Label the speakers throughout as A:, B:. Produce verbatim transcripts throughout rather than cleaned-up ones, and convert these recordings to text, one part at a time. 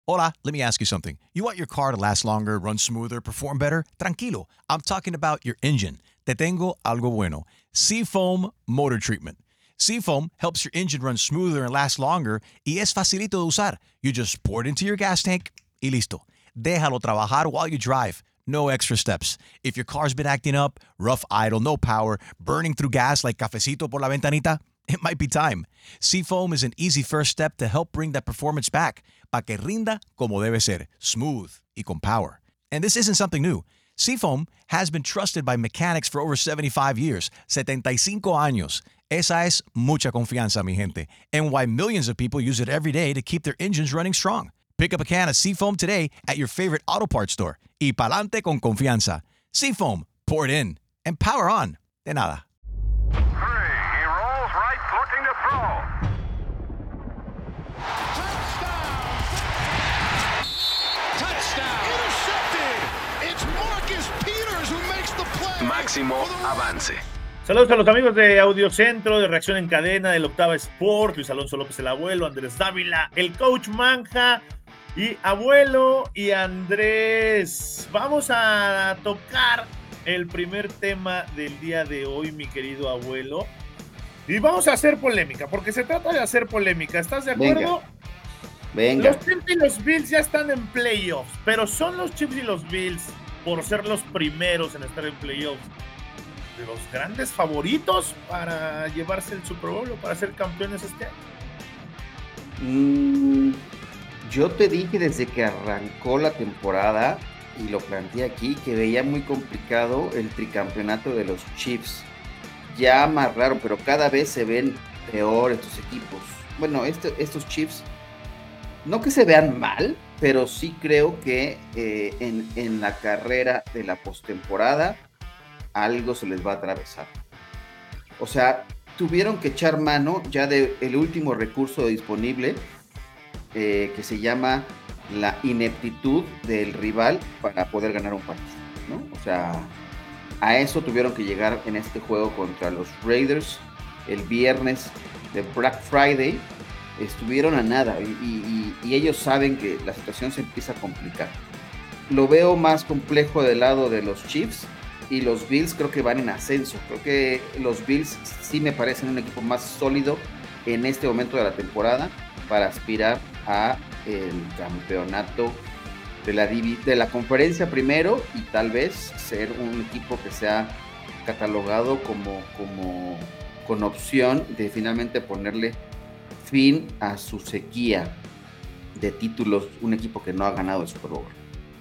A: Hola, let me ask you something. You want your car to last longer, run smoother, perform better? Tranquilo. I'm talking about your engine. Te tengo algo bueno. Seafoam Motor Treatment. Seafoam helps your engine run smoother and last longer y es facilito de usar. You just pour it into your gas tank y listo. Déjalo trabajar while you drive. No extra steps. If your car's been acting up, rough idle, no power, burning through gas like cafecito por la ventanita, it might be time. Seafoam is an easy first step to help bring that performance back, pa que rinda como debe ser, smooth y con power. And this isn't something new. Seafoam has been trusted by mechanics for over seventy-five years, setenta y cinco años. Esa es mucha confianza, mi gente, and why millions of people use it every day to keep their engines running strong. Pick up a can of Seafoam today at your favorite auto parts store. Y pa'lante con confianza. Seafoam, pour it in, and power on. De nada.
B: Máximo avance.
C: Saludos a los amigos de Audiocentro, de Reacción en Cadena, del Octava Sport, Luis Alonso López el abuelo, Andrés Dávila, el coach Manja y abuelo y Andrés. Vamos a tocar el primer tema del día de hoy, mi querido abuelo. Y vamos a hacer polémica, porque se trata de hacer polémica. ¿Estás de acuerdo?
D: Venga. Venga.
C: Los Chiefs y los Bills ya están en playoffs, pero son los Chiefs y los Bills, por ser los primeros en estar en playoffs, de los grandes favoritos para llevarse el Super Bowl o para ser campeones este año.
D: Mm, yo te dije desde que arrancó la temporada, y lo planteé aquí, que veía muy complicado el tricampeonato de los Chiefs. Ya amarraron, pero cada vez se ven peor estos equipos. Bueno, este, estos Chiefs, no que se vean mal, pero sí creo que eh, en, en la carrera de la postemporada algo se les va a atravesar. O sea, tuvieron que echar mano ya del último recurso disponible, eh, que se llama la ineptitud del rival para poder ganar un partido, ¿no? O sea, a eso tuvieron que llegar en este juego contra los Raiders el viernes de Black Friday. Estuvieron a nada y, y, y ellos saben que la situación se empieza a complicar. Lo veo más complejo del lado de los Chiefs, y los Bills creo que van en ascenso. Creo que los Bills sí me parecen un equipo más sólido en este momento de la temporada para aspirar a el campeonato de la, de la conferencia primero, y tal vez ser un equipo que sea catalogado como, como con opción de finalmente ponerle fin a su sequía de títulos, un equipo que no ha ganado el Super Bowl.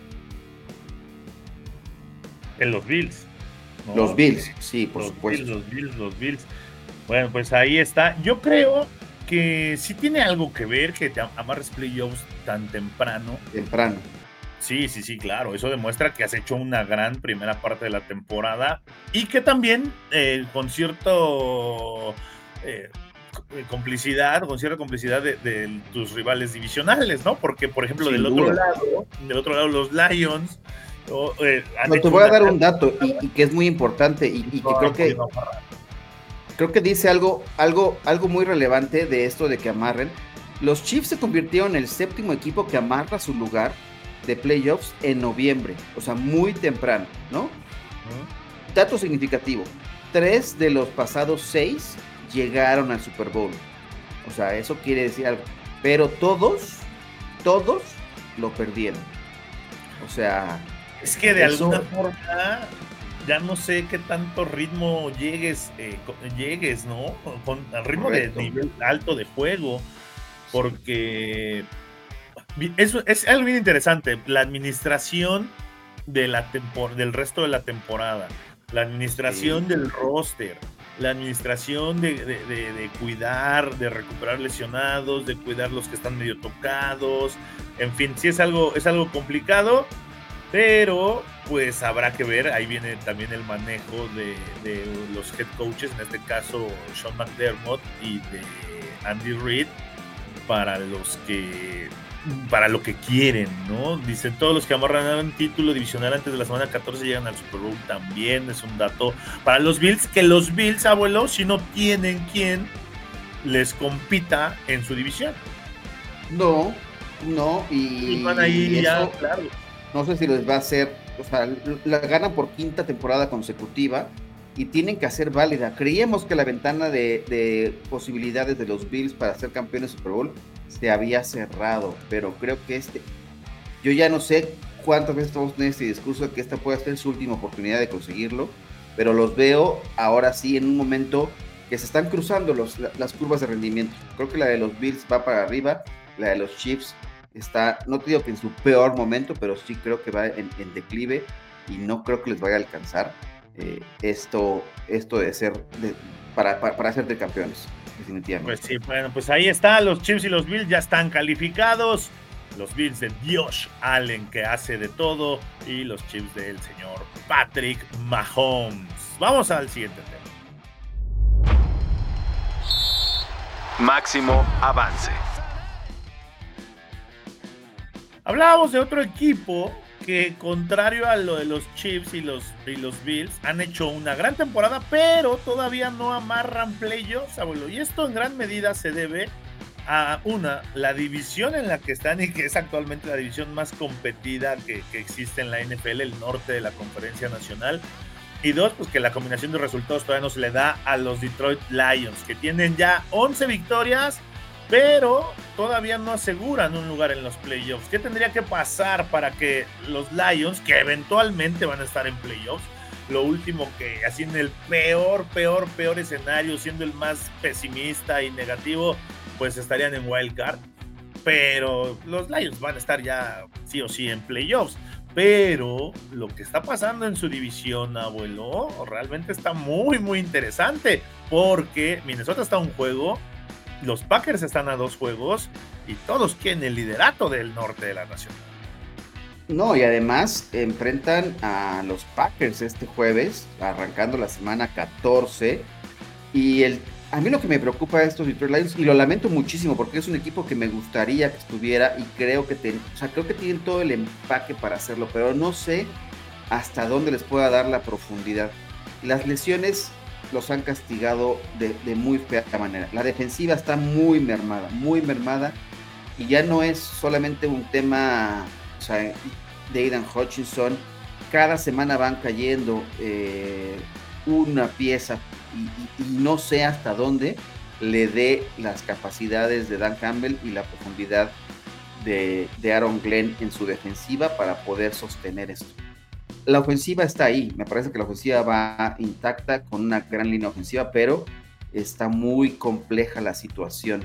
C: En los Bills, ¿no?
D: Los Bills, sí, por
C: los
D: supuesto.
C: Bills, los Bills, los Bills. Bueno, pues ahí está. Yo creo que sí tiene algo que ver que te amarres playoffs tan temprano.
D: Temprano.
C: Sí, sí, sí, claro. Eso demuestra que has hecho una gran primera parte de la temporada y que también eh, con cierto... Eh, complicidad, con cierta complicidad de, de tus rivales divisionales, ¿no? Porque, por ejemplo,
D: Sin
C: del
D: duda.
C: otro lado, del otro lado, los Lions. Oh, eh,
D: no, te voy a dar un dato y, y que es muy importante y, y que creo que creo que dice algo, algo, algo muy relevante de esto de que amarren. Los Chiefs se convirtieron en el séptimo equipo que amarra su lugar de playoffs en noviembre, o sea, muy temprano, ¿no? Uh-huh. Dato significativo: tres de los pasados seis llegaron al Super Bowl. O sea, eso quiere decir algo. Pero todos, todos lo perdieron. O sea...
C: Es que de
D: eso...
C: alguna forma, ya no sé qué tanto ritmo llegues, eh, llegues, ¿no? Con el ritmo Correcto. De nivel alto de juego. Porque eso es algo bien interesante. La administración de la tempor- del resto de la temporada. La administración sí. del roster. La administración de, de, de, de cuidar, de recuperar lesionados, de cuidar los que están medio tocados, en fin, sí es algo, es algo complicado, pero pues habrá que ver, ahí viene también el manejo de, de los head coaches, en este caso Sean McDermott y de Andy Reid, para los que para lo que quieren, ¿no? Dicen, todos los que amarran título divisional antes de la semana catorce llegan al Super Bowl también, es un dato para los Bills, que los Bills, abuelo, si no tienen quien les compita en su división.
D: No, No, y,
C: y van ahí
D: y
C: ya,
D: eso,
C: claro.
D: No sé si les va a hacer, o sea, la ganan por quinta temporada consecutiva y tienen que hacer válida. Creíamos que la ventana de, de posibilidades de los Bills para ser campeones de Super Bowl se había cerrado, pero creo que este, yo ya no sé cuántas veces vamos a tener este discurso de que esta puede ser su última oportunidad de conseguirlo, pero los veo ahora sí en un momento que se están cruzando los, las curvas de rendimiento. Creo que la de los Bills va para arriba, la de los Chiefs está, no te digo que en su peor momento, pero sí creo que va en, en declive y no creo que les vaya a alcanzar eh, esto, esto de ser, de, para, para, para ser de campeones, definitivamente.
C: Pues sí, bueno, pues ahí está, los Chiefs y los Bills ya están calificados, los Bills de Josh Allen que hace de todo y los Chiefs del señor Patrick Mahomes. Vamos al siguiente tema.
B: Máximo avance.
C: Hablábamos de otro equipo que, contrario a lo de los Chiefs y los, y los Bills, han hecho una gran temporada, pero todavía no amarran playoffs, abuelo. Y esto en gran medida se debe a, una, la división en la que están y que es actualmente la división más competida que, que existe en la N F L, el norte de la Conferencia Nacional. Y dos, pues que la combinación de resultados todavía no se le da a los Detroit Lions, que tienen ya once victorias, pero todavía no aseguran un lugar en los playoffs. ¿Qué tendría que pasar para que los Lions, que eventualmente van a estar en playoffs, lo último que, así en el peor, peor, peor escenario, siendo el más pesimista y negativo, pues estarían en Wild Card? Pero los Lions van a estar ya sí o sí en playoffs. Pero lo que está pasando en su división, abuelo, realmente está muy, muy interesante, porque Minnesota está a un juego, los Packers están a dos juegos y todos quieren el liderato del norte de la nación.
D: No, y además enfrentan a los Packers este jueves, arrancando la semana catorce, y el a mí lo que me preocupa de estos Detroit Lions, y lo lamento muchísimo porque es un equipo que me gustaría que estuviera y creo que, ten, o sea, creo que tienen todo el empaque para hacerlo, pero no sé hasta dónde les pueda dar la profundidad. Las lesiones los han castigado de, de muy fea manera. La defensiva está muy mermada, muy mermada, y ya no es solamente un tema, o sea, de Aidan Hutchinson. Cada semana van cayendo eh, una pieza y, y, y no sé hasta dónde le dé las capacidades de Dan Campbell y la profundidad de, de Aaron Glenn en su defensiva para poder sostener esto. La ofensiva está ahí, me parece que la ofensiva va intacta con una gran línea ofensiva, pero está muy compleja la situación.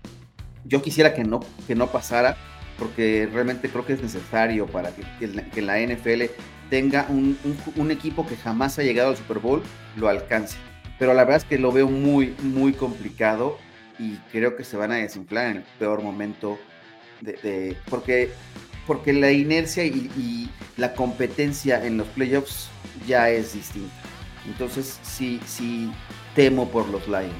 D: Yo quisiera que no, que no pasara, porque realmente creo que es necesario para que, que, que la N F L tenga un, un, un equipo que jamás ha llegado al Super Bowl, lo alcance. Pero la verdad es que lo veo muy, muy complicado y creo que se van a desinflar en el peor momento, de, de, porque, porque la inercia y, y la competencia en los playoffs ya es distinta. Entonces sí, sí temo por los Lions.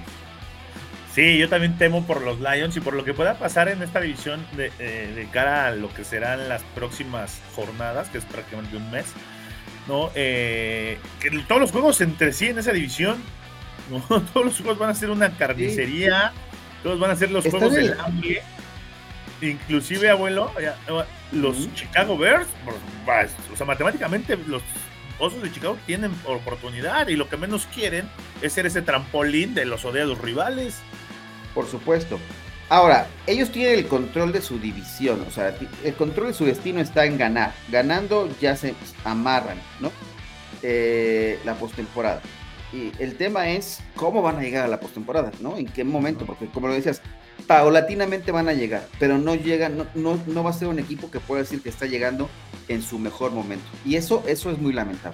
C: Sí, yo también temo por los Lions y por lo que pueda pasar en esta división de, eh, de cara a lo que serán las próximas jornadas, que es prácticamente un mes, ¿no? Eh, que todos los juegos entre sí en esa división, ¿no? Todos los juegos van a ser una carnicería, sí. Todos van a ser los Está juegos del hambre, inclusive, abuelo, los uh-huh. Chicago Bears, o sea, matemáticamente los Osos de Chicago tienen oportunidad y lo que menos quieren es ser ese trampolín de los odiados rivales.
D: Por supuesto. Ahora, ellos tienen el control de su división, o sea, el control de su destino está en ganar. Ganando ya se amarran, ¿no? Eh, la postemporada. Y el tema es cómo van a llegar a la postemporada, ¿no? En qué momento, porque como lo decías, paulatinamente van a llegar, pero no llegan, no, no, no va a ser un equipo que pueda decir que está llegando en su mejor momento. Y eso, eso es muy lamentable.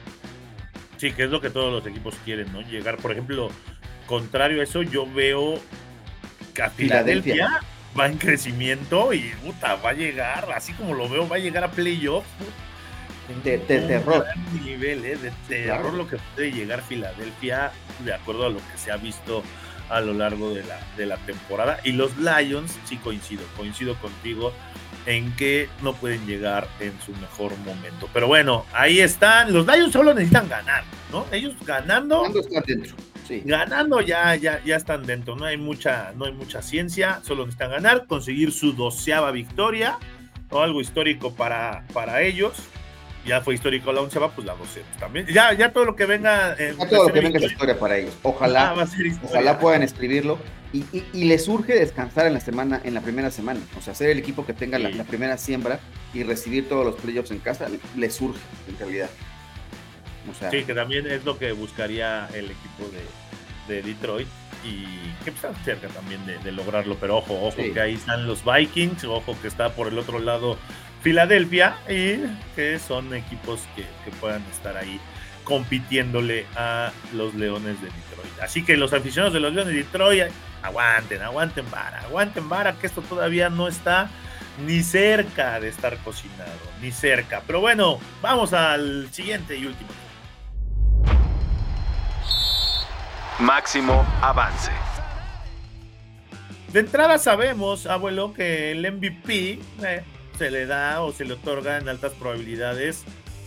C: Sí, que es lo que todos los equipos quieren, ¿no? Llegar, por ejemplo, contrario a eso, yo veo que a Filadelfia, Filadelfia va en crecimiento y puta, va a llegar, así como lo veo, va a llegar a playoffs.
D: De, de terror.
C: Nivel, ¿eh? De terror, claro. Lo que puede llegar Filadelfia, de acuerdo a lo que se ha visto a lo largo de la, de la temporada. Y los Lions, sí coincido, coincido contigo en que no pueden llegar en su mejor momento. Pero bueno, ahí están. Los Lions solo necesitan ganar, ¿no? Ellos ganando.
D: Ganando están dentro. Sí.
C: Ganando ya, ya, ya están dentro, no hay mucha, no hay mucha ciencia, solo necesitan ganar, conseguir su doceava victoria, o algo histórico para, para ellos. Ya fue histórico la onceava, pues la doceava también. Ya, ya todo lo que venga. Eh,
D: ya todo lo que venga es historia para ellos. Ojalá,
C: ah,
D: ojalá puedan escribirlo. Y, y, y les urge descansar en la semana, en la primera semana. O sea, ser el equipo que tenga sí. la, la primera siembra y recibir todos los playoffs en casa, les urge, en realidad.
C: O sea, sí, que también es lo que buscaría el equipo de, de Detroit y que están cerca también de, de lograrlo, pero ojo, ojo sí. que ahí están los Vikings, ojo que está por el otro lado Filadelfia y que son equipos que, que puedan estar ahí compitiéndole a los Leones de Detroit. Así que los aficionados de los Leones de Detroit, aguanten, aguanten vara, aguanten vara, que esto todavía no está ni cerca de estar cocinado, ni cerca. Pero bueno, vamos al siguiente y último.
B: Máximo avance.
C: De entrada sabemos, abuelo, que el M V P eh, se le da o se le otorga en altas probabilidades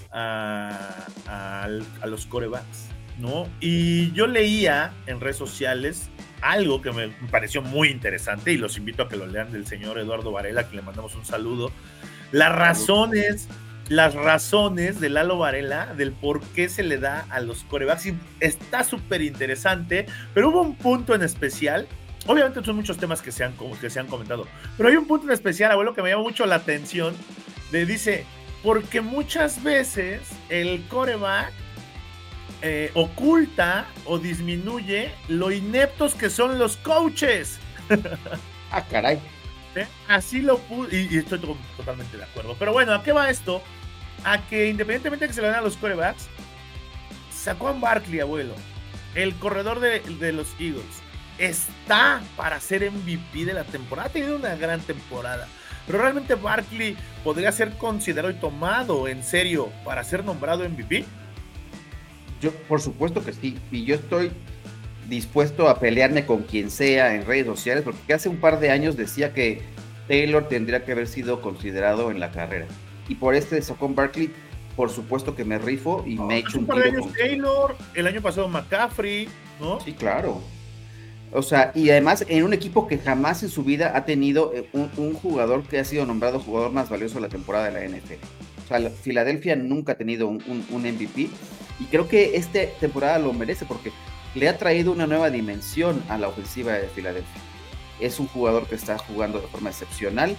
C: a, a, a los quarterbacks, ¿no? Y yo leía en redes sociales algo que me pareció muy interesante y los invito a que lo lean del señor Eduardo Varela, que le mandamos un saludo. Las razones... Las razones de Lalo Varela, del por qué se le da a los quarterbacks, está súper interesante, pero hubo un punto en especial, obviamente son muchos temas que se, han, que se han comentado, pero hay un punto en especial, abuelo, que me llama mucho la atención, de dice, porque muchas veces el quarterback eh, oculta o disminuye lo ineptos que son los coaches.
D: Ah, caray.
C: ¿Eh? Así lo pude, y, y estoy to- totalmente de acuerdo, pero bueno, ¿a qué va esto? A que independientemente de que se le den a los quarterbacks, Saquon Barkley, abuelo, el corredor de, de los Eagles, está para ser M V P de la temporada. Ha tenido una gran temporada, pero realmente Barkley podría ser considerado y tomado en serio para ser nombrado M V P.
D: Yo, por supuesto que sí, y yo estoy dispuesto a pelearme con quien sea en redes sociales, porque hace un par de años decía que Taylor tendría que haber sido considerado en la carrera. Y por este de Saquon Barkley, por supuesto que me rifo y no, me he hecho un, un
C: par de años con... Taylor, el año pasado McCaffrey, ¿no?
D: Sí, claro. O sea, y además en un equipo que jamás en su vida ha tenido un, un jugador que ha sido nombrado jugador más valioso de la temporada de la N F L. O sea, la, Filadelfia nunca ha tenido un, un, un M V P y creo que esta temporada lo merece porque le ha traído una nueva dimensión a la ofensiva de Filadelfia. Es un jugador que está jugando de forma excepcional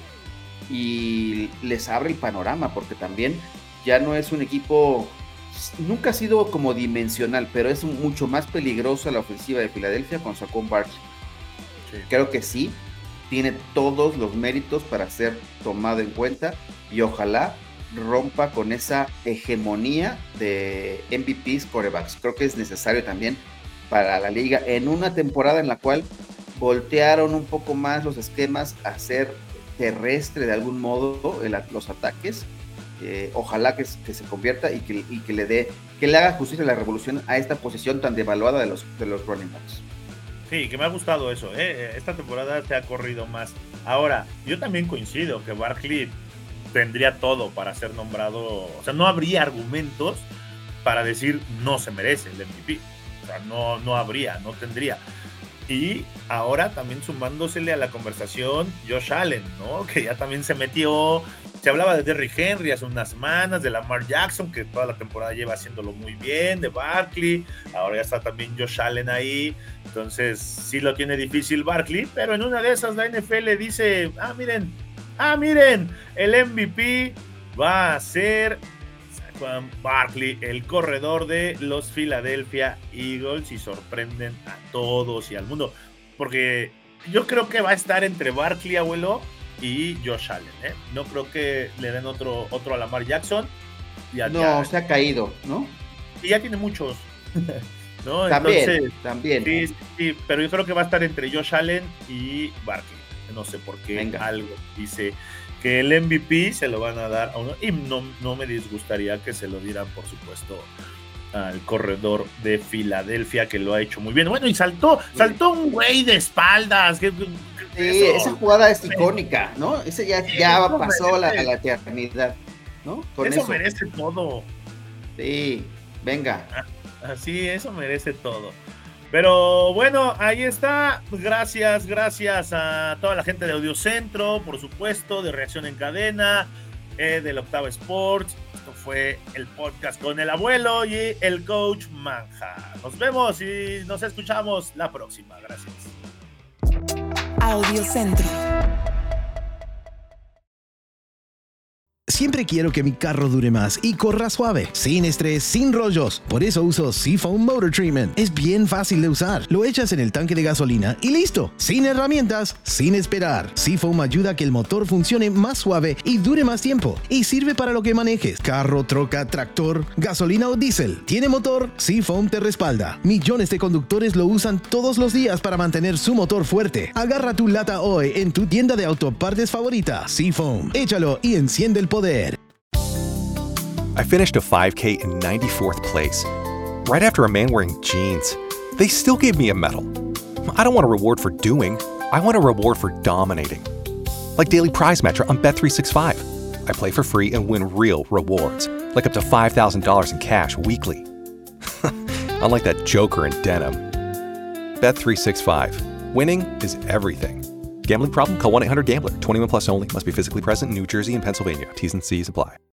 D: y les abre el panorama porque también ya no es un equipo, nunca ha sido como dimensional, pero es mucho más peligrosa la ofensiva de Filadelfia con Saquon Barkley. Sí. Creo que sí, tiene todos los méritos para ser tomado en cuenta y ojalá rompa con esa hegemonía de M V Ps quarterbacks. Creo que es necesario también para la liga en una temporada en la cual voltearon un poco más los esquemas a ser terrestre de algún modo el, los ataques. Eh, ojalá que, que se convierta y que, y que le dé que le haga justicia a la revolución a esta posición tan devaluada de los, de los running backs.
C: Sí, que me ha gustado eso, ¿eh? Esta temporada se ha corrido más. Ahora, yo también coincido que Barkley tendría todo para ser nombrado, o sea, no habría argumentos para decir no se merece el M V P, o sea, no, no habría, no tendría. Y ahora también sumándosele a la conversación Josh Allen, ¿no? Que ya también se metió, se hablaba de Derrick Henry hace unas semanas, de Lamar Jackson, que toda la temporada lleva haciéndolo muy bien, de Barkley, ahora ya está también Josh Allen ahí, entonces sí lo tiene difícil Barkley, pero en una de esas la N F L dice, ah, miren, ah, miren, el M V P va a ser Saquon Barkley, el corredor de los Philadelphia Eagles, y sorprenden a todos y al mundo, porque yo creo que va a estar entre Barkley, abuelo, y Josh Allen, ¿eh? No creo que le den otro, otro a Lamar Jackson. Ya,
D: no,
C: ya,
D: se ha caído, ¿no?
C: Y ya tiene muchos. ¿No?
D: También,
C: Entonces,
D: también.
C: Sí, sí, sí, pero yo creo que va a estar entre Josh Allen y Barkley. No sé por qué. Venga. Algo dice que el M V P se lo van a dar a uno, y no, no me disgustaría que se lo dieran, por supuesto, al corredor de Filadelfia, que lo ha hecho muy bien. Bueno, y saltó, saltó un güey de espaldas. ¿Qué, qué,
D: sí, eso? Esa jugada es icónica, ¿no? Ese ya, ya eso pasó la, a la eternidad, ¿no?
C: Con eso, eso merece todo.
D: Sí, venga.
C: Así, eso merece todo. Pero bueno, ahí está. Gracias, gracias a toda la gente de Audiocentro, por supuesto, de Reacción en Cadena, eh, del Octava Sports. Esto fue el podcast con el abuelo y el coach Manja. Nos vemos y nos escuchamos la próxima. Gracias.
E: Audiocentro.
F: Siempre quiero que mi carro dure más y corra suave, sin estrés, sin rollos. Por eso uso Seafoam Motor Treatment. Es bien fácil de usar. Lo echas en el tanque de gasolina y listo. Sin herramientas, sin esperar. Seafoam ayuda a que el motor funcione más suave y dure más tiempo. Y sirve para lo que manejes. Carro, troca, tractor, gasolina o diésel. ¿Tiene motor? Seafoam te respalda. Millones de conductores lo usan todos los días para mantener su motor fuerte. Agarra tu lata hoy en tu tienda de autopartes favorita. Seafoam. Échalo y enciende el poder.
G: I finished a five K in ninety-fourth place, right after a man wearing jeans. They still gave me a medal. I don't want a reward for doing, I want a reward for dominating. Like Daily Prize Matcher on Bet three sixty-five. I play for free and win real rewards, like up to five thousand dollars in cash weekly. Unlike that joker in denim. Bet three sixty-five. Winning is everything. Gambling problem? Call one eight hundred gambler. twenty-one plus only. Must be physically present in New Jersey and Pennsylvania. T's and C's apply.